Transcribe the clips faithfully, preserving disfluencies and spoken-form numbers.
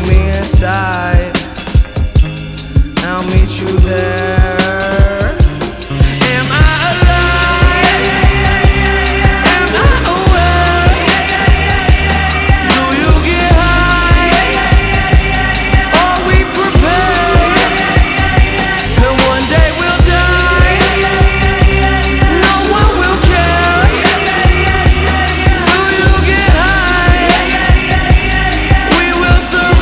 me inside, I'll meet you there. Am I alive? Am I awake? Do you get high? Are we prepared? And one day we'll die. No one will care. Do you get high? We will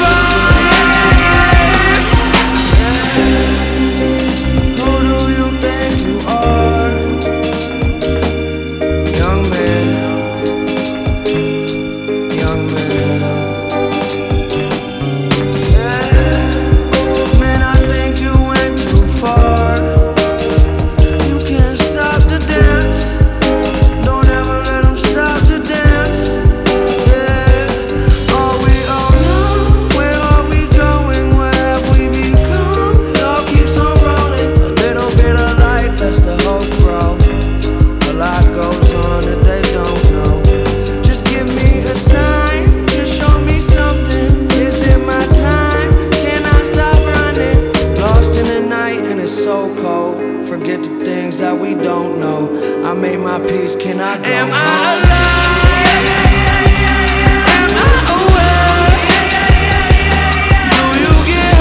survive. Who do you think you are, young man? Young man. Man, I think you went too far. You can't stop the dance. Don't ever let them stop the dance. Yeah. All we all know, where are we going? Where have we become? It all keeps on rolling. A little bit of light lets the hope grow. A lot goes on that they don't know. Just give me a sign, just show me something. Is it my time? Can I stop running? Lost in the night and it's so cold. Forget the things that we don't know. I made my peace, can I go Am I alive? Am I awake? Do you get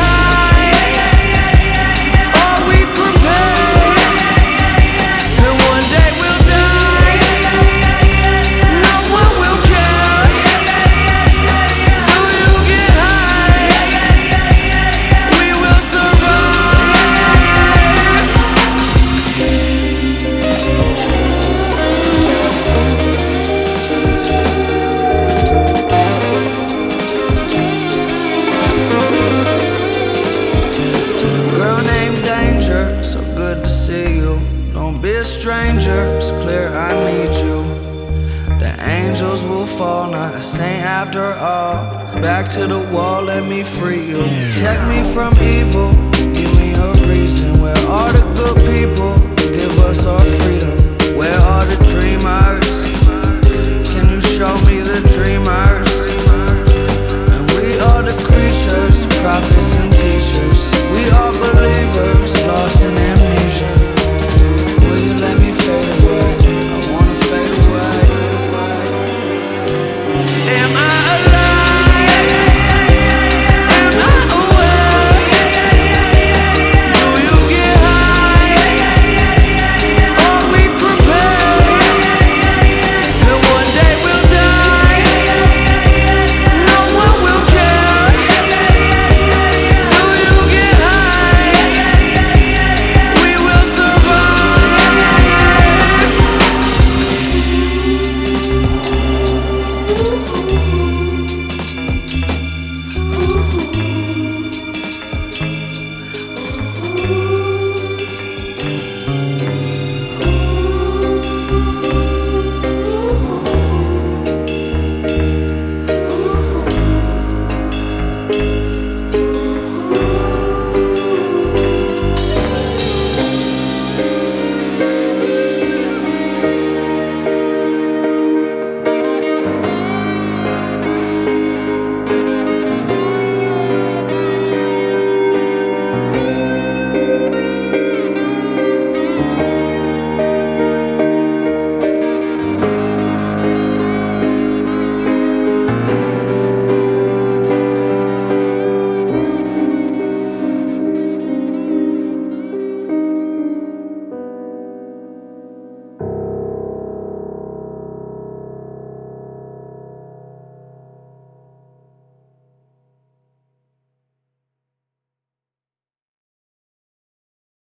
high? Are we prepared? And one day we'll die. No one will care. Do you get high? We will survive. To the girl named Danger, so good to see you. Don't be a stranger, it's clear I need you. The angels will fall, not a saint after all. Back to the wall, let me free you. Protect me from evil, give me a reason. Where are the good people? Give us our freedom. Where are the dreamers? Can you show me the dreamers?